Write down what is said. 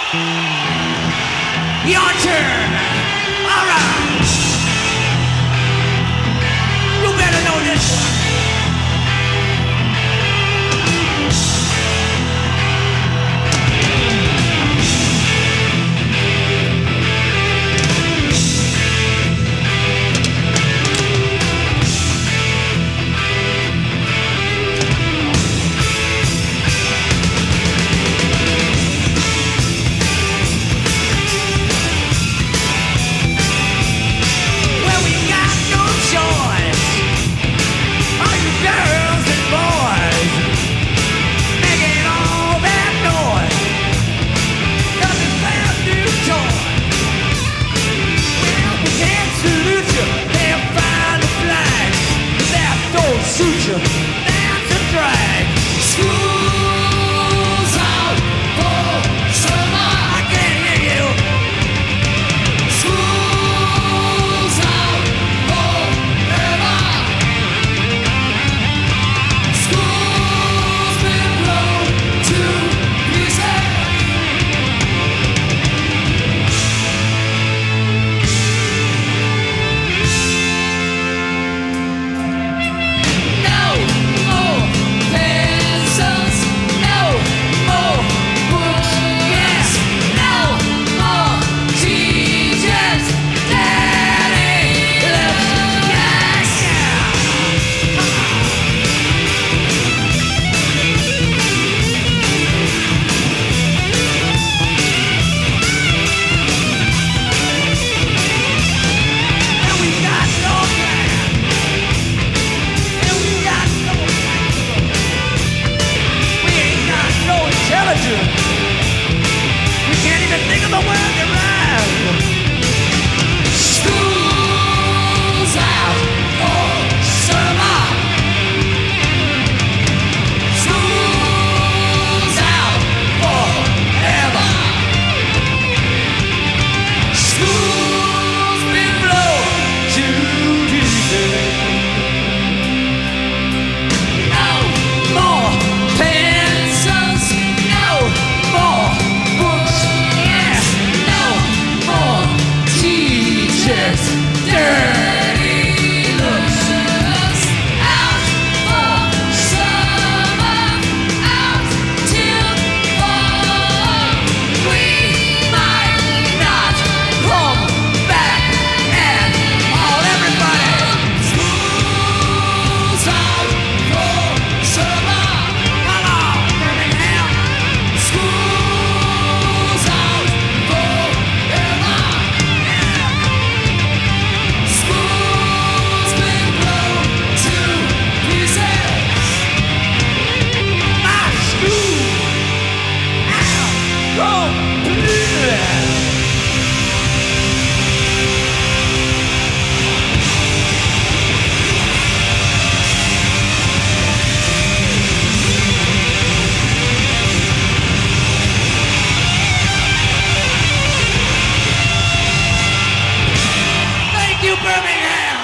Your turn. All right. You better know this one. That's a drag. School's out for summer. I can't hear you. School's out forever. School's been blown to pieces. We can't even think of the word that rhymes. School's out for summer. School's out forever. School's been blown to pieces. No more pencils. No more books, yeah. No more teachers. Dirty looks. Out for summer. Out till fall. We might not come back at all. Everybody. School's out for summer. Come on, Birmingham. School's out forever. School's been blown to pieces. My school out completely. Thank you, Birmingham.